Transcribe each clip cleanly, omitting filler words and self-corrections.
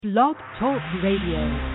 Blog Talk Radio.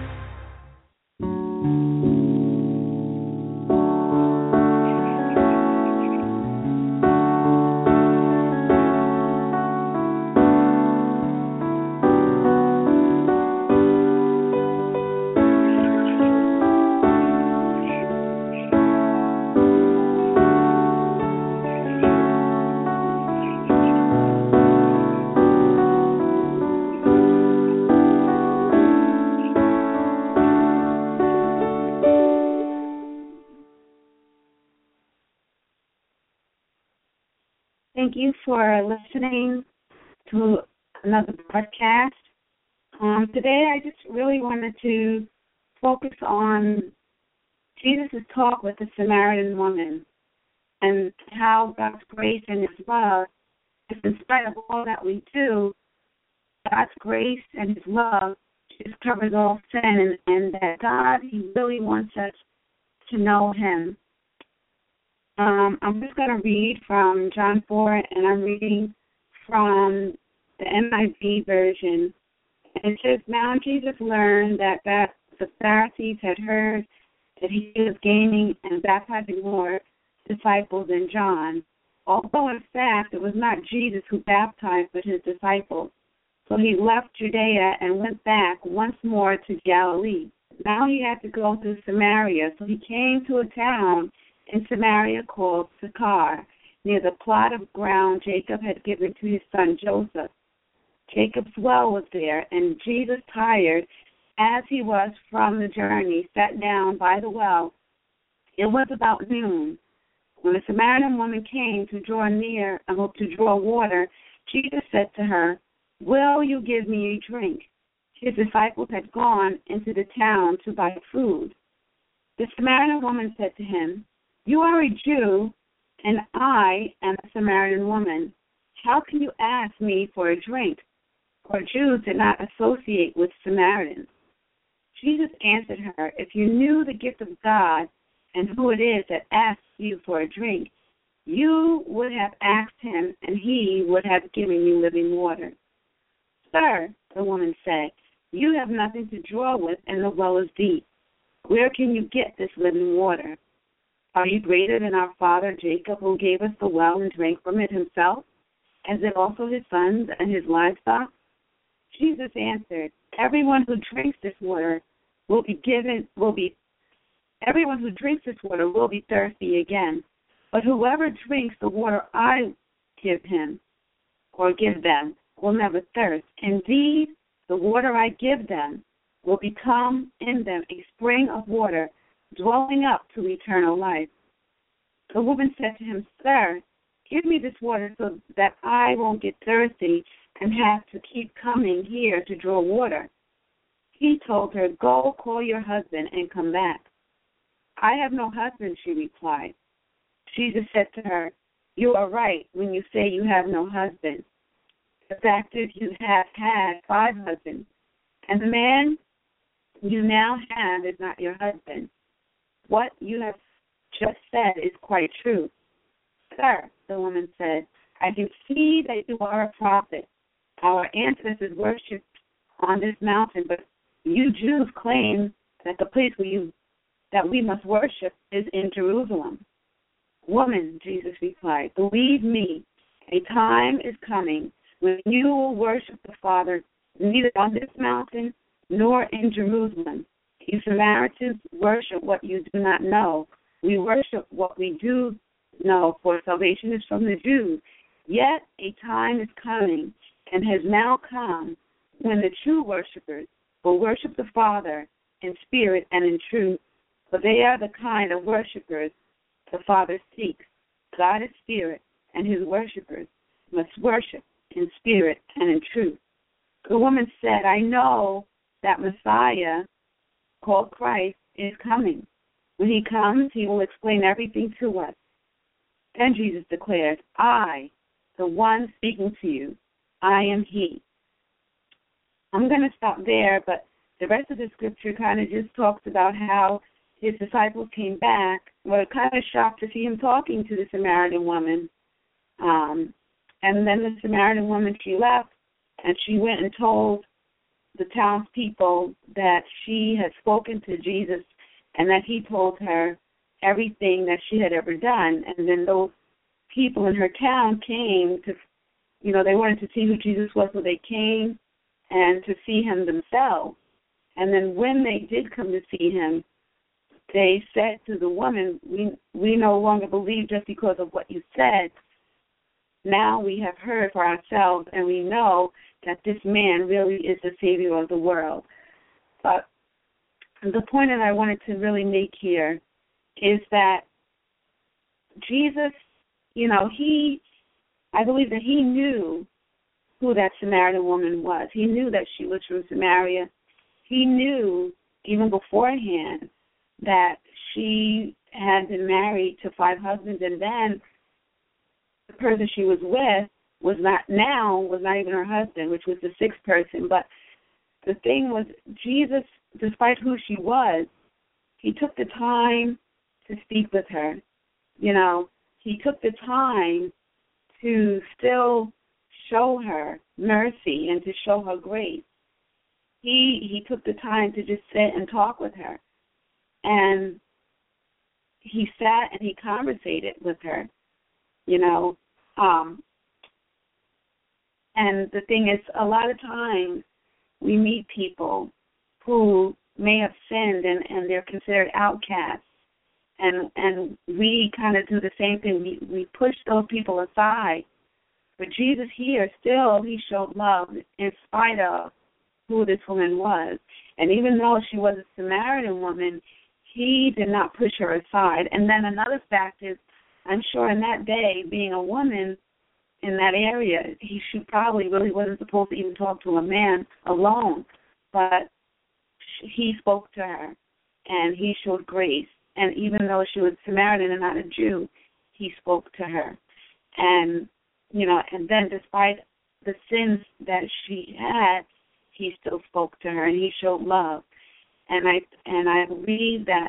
Thank you for listening to another podcast. Today I just really wanted to focus on Jesus' talk with the Samaritan woman and how God's grace and His love, in spite of all that we do, God's grace and His love just covers all sin, and that God, He really wants us to know Him. I'm just going to read from John 4, and I'm reading from the NIV version. And it says, "Now Jesus learned that the Pharisees had heard that He was gaining and baptizing more disciples than John, although in fact it was not Jesus who baptized but His disciples. So He left Judea and went back once more to Galilee. Now He had to go through Samaria, so He came to a town in Samaria called Sychar, near the plot of ground Jacob had given to his son Joseph. Jacob's well was there, and Jesus, tired as he was from the journey, sat down by the well. It was about noon. When the Samaritan woman came to draw near, to draw water, Jesus said to her, 'Will you give me a drink?' His disciples had gone into the town to buy food. The Samaritan woman said to him, 'You are a Jew, and I am a Samaritan woman. How can you ask me for a drink?' For Jews did not associate with Samaritans. Jesus answered her, 'If you knew the gift of God and who it is that asks you for a drink, you would have asked Him, and He would have given you living water.' 'Sir,' the woman said, 'you have nothing to draw with, and the well is deep. Where can you get this living water? Are you greater than our father Jacob, who gave us the well and drank from it himself, as did also his sons and his livestock?' Jesus answered, Everyone who drinks this water will be thirsty again. But whoever drinks the water I give him, or give them, will never thirst. Indeed, the water I give them will become in them a spring of water, dwelling up to eternal life.' The woman said to him, 'Sir, give me this water so that I won't get thirsty and have to keep coming here to draw water.' He told her, 'Go call your husband and come back.' 'I have no husband,' she replied. Jesus said to her, 'You are right when you say you have no husband. The fact is you have had 5 husbands, and the man you now have is not your husband. What you have just said is quite true.' 'Sir,' the woman said, 'I can see that you are a prophet. Our ancestors worshipped on this mountain, but you Jews claim that the place that we must worship is in Jerusalem.' 'Woman,' Jesus replied, 'believe me, a time is coming when you will worship the Father neither on this mountain nor in Jerusalem. You Samaritans worship what you do not know. We worship what we do know, for salvation is from the Jews. Yet a time is coming, and has now come, when the true worshipers will worship the Father in spirit and in truth, for they are the kind of worshipers the Father seeks. God is spirit, and His worshipers must worship in spirit and in truth.' The woman said, 'I know that Messiah, called Christ, is coming. When He comes, He will explain everything to us.' Then Jesus declared, 'I, the one speaking to you, I am He.'" I'm going to stop there, but the rest of the scripture kind of just talks about how His disciples came back, were kind of shocked to see Him talking to the Samaritan woman. And then the Samaritan woman, she left, and she went and told the townspeople that she had spoken to Jesus and that he told her everything that she had ever done. And then those people in her town came to, they wanted to see who Jesus was, so they came and to see him themselves. And then when they did come to see him, they said to the woman, we no longer believe just because of what you said. Now we have heard for ourselves, and we know that this man really is the Savior of the world. But the point that I wanted to really make here is that Jesus, I believe that he knew who that Samaritan woman was. He knew that she was from Samaria. He knew even beforehand that she had been married to 5 husbands, and then the person she was with was not even her husband, which was the 6th person. But the thing was, Jesus, despite who she was, he took the time to speak with her. He took the time to still show her mercy and to show her grace. He took the time to just sit and talk with her. And he sat and he conversated with her, And the thing is, a lot of times we meet people who may have sinned and they're considered outcasts. And we kind of do the same thing. We push those people aside. But Jesus here, still, he showed love in spite of who this woman was. And even though she was a Samaritan woman, he did not push her aside. And then another fact is, I'm sure in that day, being a woman in that area, she probably really wasn't supposed to even talk to a man alone. But he spoke to her, and he showed grace. And even though she was Samaritan and not a Jew, he spoke to her. And, and then despite the sins that she had, he still spoke to her, and he showed love. And I believe that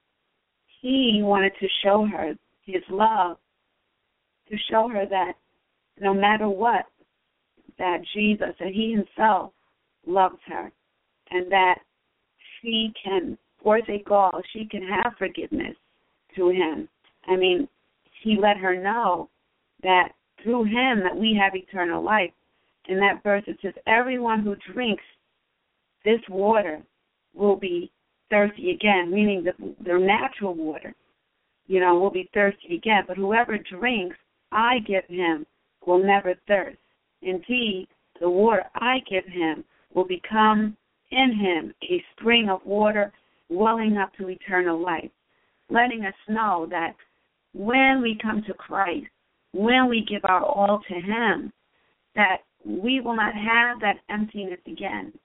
he wanted to show her his love, to show her that no matter what, that Jesus, that he himself loves her, and that she can forsake all, she can have forgiveness through him. I mean, he let her know that through him that we have eternal life. In that verse it says, everyone who drinks this water will be thirsty again, meaning the natural water, will be thirsty again. But whoever drinks I give him will never thirst. Indeed, the water I give him will become in him a spring of water welling up to eternal life, letting us know that when we come to Christ, when we give our all to him, that we will not have that emptiness again.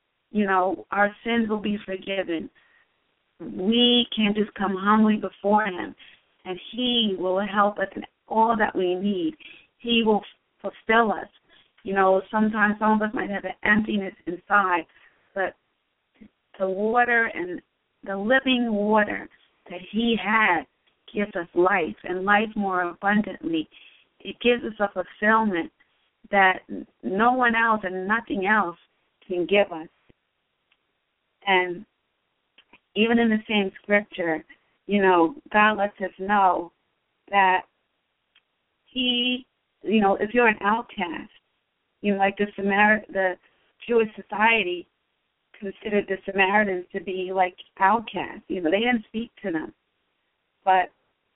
Our sins will be forgiven. We can just come humbly before him, and he will help us in all that we need. He will fulfill us. Sometimes some of us might have an emptiness inside, but the water and the living water that he has gives us life, and life more abundantly. It gives us a fulfillment that no one else and nothing else can give us. And even in the same scripture, God lets us know that he, if you're an outcast, like the Jewish society considered the Samaritans to be like outcasts. They didn't speak to them. But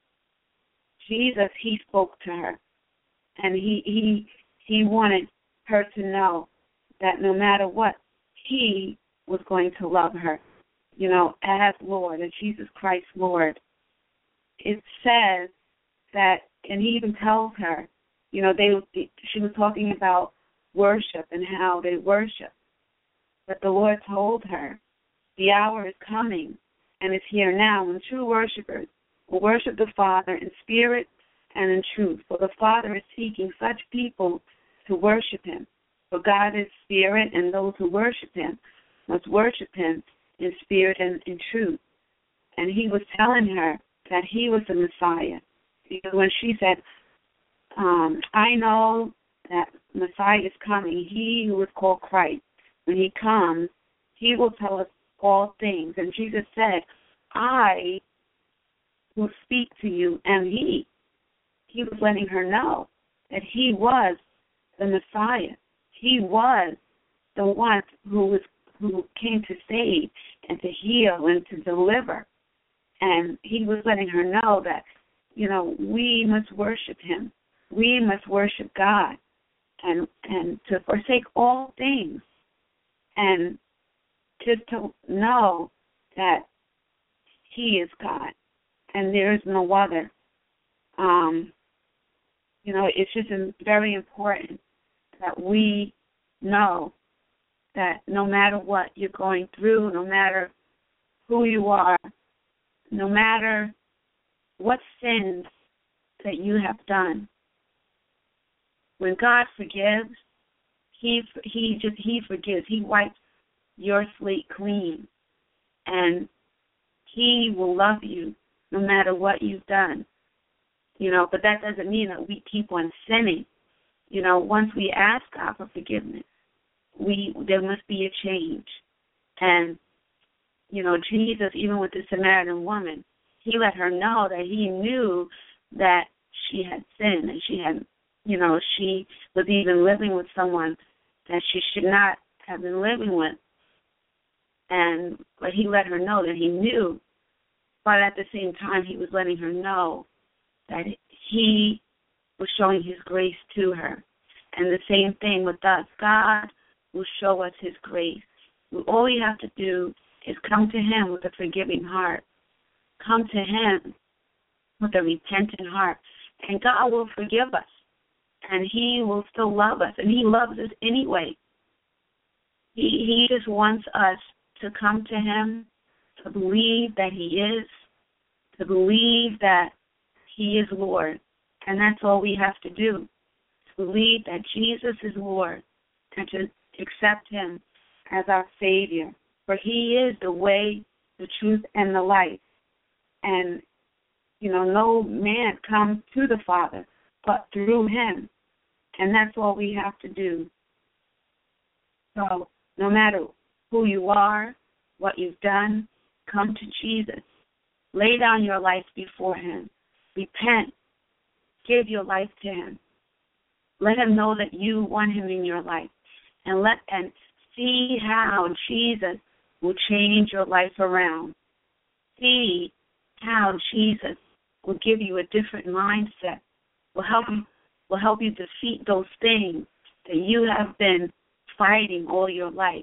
Jesus, he spoke to her, and he wanted her to know that no matter what, he was going to love her, as Lord, as Jesus Christ Lord. It says that, and he even tells her, she was talking about worship and how they worship. But the Lord told her, the hour is coming, and it's here now, when true worshipers will worship the Father in spirit and in truth. For the Father is seeking such people to worship him. For God is spirit, and those who worship him must worship him in spirit and in truth. And he was telling her that he was the Messiah. Because when she said, I know that Messiah is coming, he who is called Christ, when he comes, he will tell us all things. And Jesus said, I will speak to you, and he was letting her know that he was the Messiah. He was the one who came to save and to heal and to deliver. And he was letting her know that, we must worship him. We must worship God and to forsake all things and just to know that he is God and there is no other. It's just very important that we know that no matter what you're going through, no matter who you are, no matter what sins that you have done, when God forgives, He forgives. He wipes your slate clean, and He will love you no matter what you've done. But that doesn't mean that we keep on sinning. Once we ask God for forgiveness, there must be a change. And, Jesus, even with the Samaritan woman, he let her know that he knew that she had sinned and she had, she was even living with someone that she should not have been living with. But he let her know that he knew. But at the same time, he was letting her know that he was showing his grace to her. And the same thing with us. God will show us his grace. All we have to do is come to him with a forgiving heart. Come to him with a repentant heart. And God will forgive us. And he will still love us. And he loves us anyway. He just wants us to come to him, to believe that he is, to believe that he is Lord. And that's all we have to do. To believe that Jesus is Lord and to accept him as our Savior. For he is the way, the truth, and the life. And, no man comes to the Father but through him. And that's all we have to do. So no matter who you are, what you've done, come to Jesus. Lay down your life before him. Repent. Give your life to him. Let him know that you want him in your life. And see how Jesus will change your life around. See how Jesus will give you a different mindset. Will help you defeat those things that you have been fighting all your life.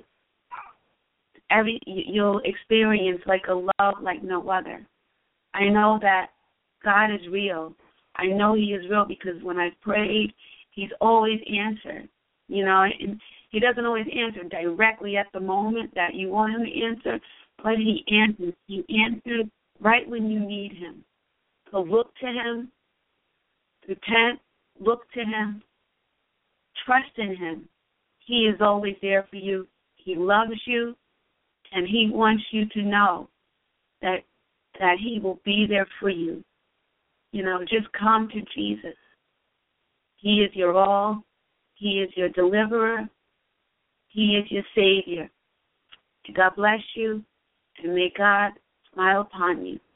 You'll experience like a love like no other. I know that God is real. I know he is real because when I've prayed, he's always answered. And he doesn't always answer directly at the moment that you want him to answer, but he answers. He answers right when you need him. So look to him, repent, look to him, trust in him. He is always there for you. He loves you, and he wants you to know that he will be there for you. Just come to Jesus. He is your all. He is your deliverer. He is your Savior. God bless you, and may God smile upon you.